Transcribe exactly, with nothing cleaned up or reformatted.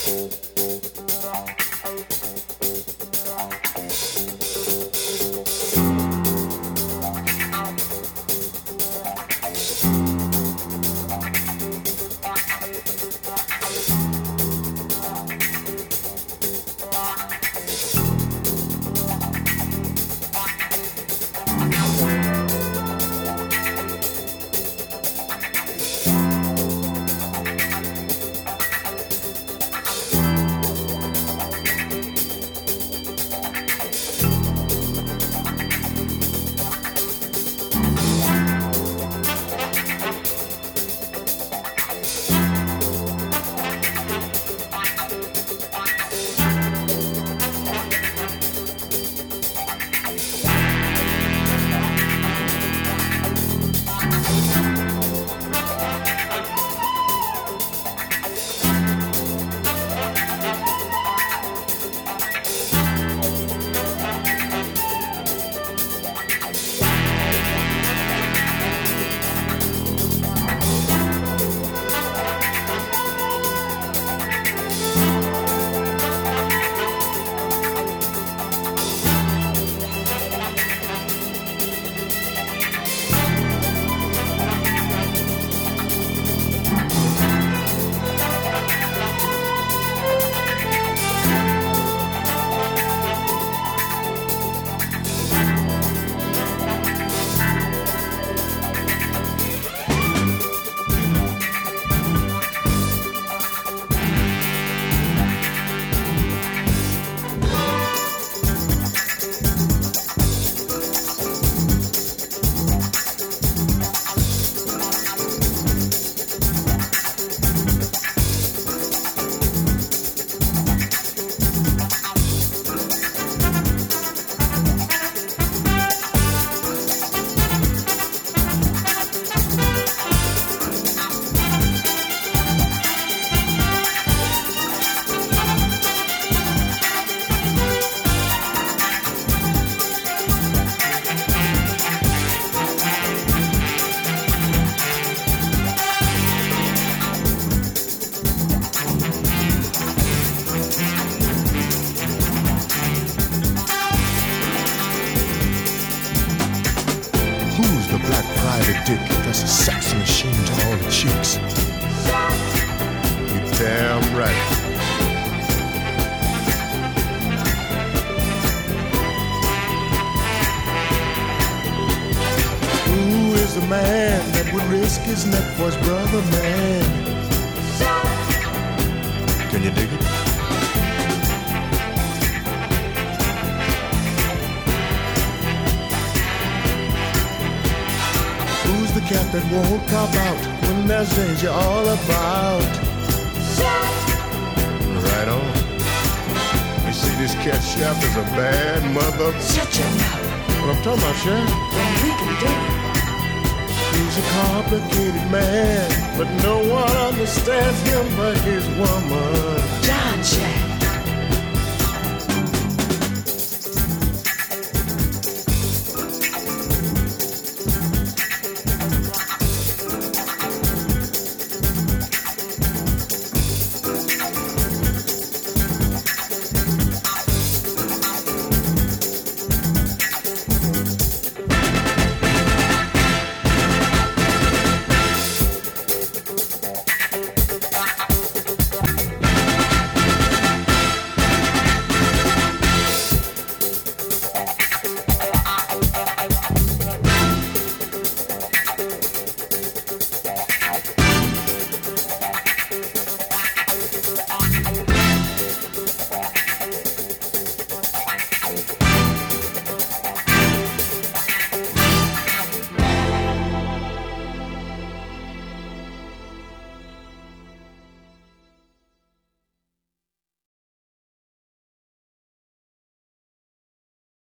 dick that's a sex machine to all the chicks. You're damn right. Who is the man that would risk his neck for his brother, man? Can you dig it? Who's the cat that won't cop out when there's danger all about? Right on. You see, this cat Chef is a bad mother. Shut your mouth. What I'm talking about, Chef? Well, we can do it. He's a complicated man, but no one understands him but his woman. John Chef.